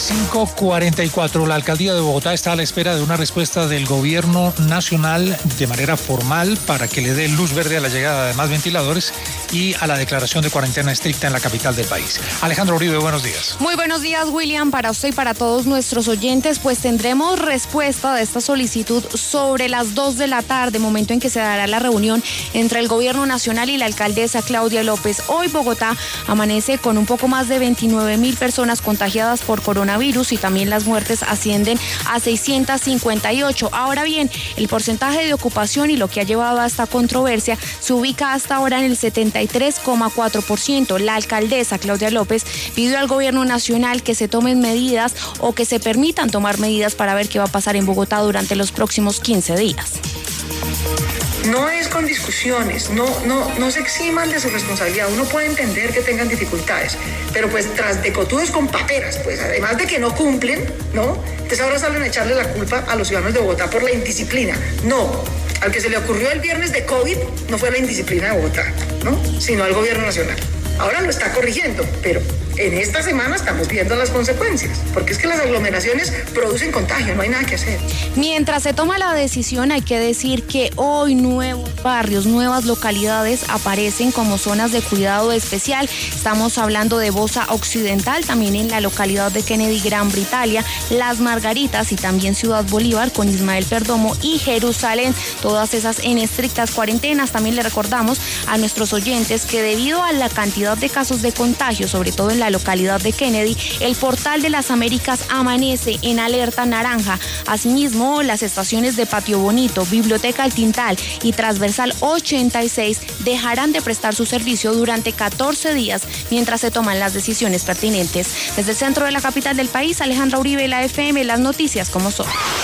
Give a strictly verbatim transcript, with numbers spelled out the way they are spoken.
cinco cuarenta y cuatro. La alcaldía de Bogotá está a la espera de una respuesta del gobierno nacional de manera formal para que le dé luz verde a la llegada de más ventiladores y a la declaración de cuarentena estricta en la capital del país. Alejandro Uribe, buenos días. Muy buenos días, William, para usted y para todos nuestros oyentes. Pues tendremos respuesta de esta solicitud sobre las dos de la tarde, momento en que se dará la reunión entre el gobierno nacional y la alcaldesa Claudia López. Hoy Bogotá amanece con un poco más de veintinueve mil personas contagiadas por coronavirus y también las muertes ascienden a seiscientas cincuenta y ocho. Ahora bien, el porcentaje de ocupación y lo que ha llevado a esta controversia se ubica hasta ahora en el setenta y tres coma cuatro por ciento. La alcaldesa Claudia López pidió al gobierno nacional que se tomen medidas o que se permitan tomar medidas para ver qué va a pasar en Bogotá durante los próximos quince días. No es con discusiones, no, no, no se eximan de su responsabilidad. Uno puede entender que tengan dificultades, pero pues tras de cotudos con paperas, pues además de que no cumplen, ¿no? Entonces ahora salen a echarle la culpa a los ciudadanos de Bogotá por la indisciplina. No, al que se le ocurrió el viernes de COVID no fue la indisciplina de Bogotá, ¿no? Sino al gobierno nacional. Ahora lo está corrigiendo, pero en esta semana estamos viendo las consecuencias, porque es que las aglomeraciones producen contagio, no hay nada que hacer. Mientras se toma la decisión, hay que decir que hoy nuevos barrios, nuevas localidades aparecen como zonas de cuidado especial. Estamos hablando de Bosa Occidental, también en la localidad de Kennedy, Gran Bretaña, Las Margaritas y también Ciudad Bolívar con Ismael Perdomo y Jerusalén, todas esas en estrictas cuarentenas. También le recordamos a nuestros oyentes que debido a la cantidad de casos de contagio, sobre todo en la localidad de Kennedy, el Portal de las Américas amanece en alerta naranja. Asimismo, las estaciones de Patio Bonito, Biblioteca El Tintal y Transversal ochenta y seis dejarán de prestar su servicio durante catorce días mientras se toman las decisiones pertinentes. Desde el centro de la capital del país, Alejandra Uribe, la F M, las noticias como son.